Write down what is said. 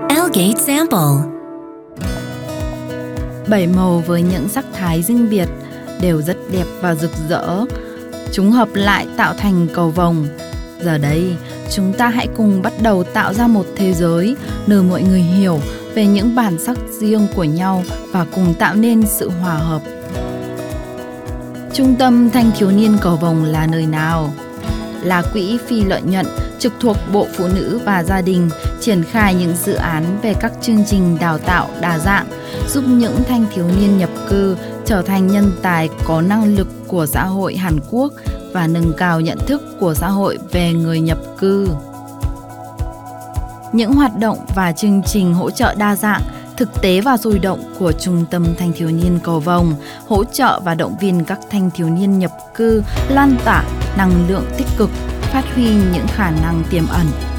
Elgate Sample. 7 màu với những sắc thái riêng biệt đều rất đẹp và rực rỡ. Chúng hợp lại tạo thành cầu vồng. Giờ đây, chúng ta hãy cùng bắt đầu tạo ra một thế giới nơi mọi người hiểu về những bản sắc riêng của nhau và cùng tạo nên sự hòa hợp. Trung tâm Thanh thiếu niên Cầu Vồng là nơi nào? Là quỹ phi lợi nhuận trực thuộc Bộ Phụ nữ và Gia đình, triển khai những dự án về các chương trình đào tạo đa dạng, giúp những thanh thiếu niên nhập cư trở thành nhân tài có năng lực của xã hội Hàn Quốc và nâng cao nhận thức của xã hội về người nhập cư. Những hoạt động và chương trình hỗ trợ đa dạng, thực tế và sôi động của Trung tâm Thanh thiếu niên Cầu Vồng hỗ trợ và động viên các thanh thiếu niên nhập cư lan tỏa năng lượng tích cực, phát huy những khả năng tiềm ẩn.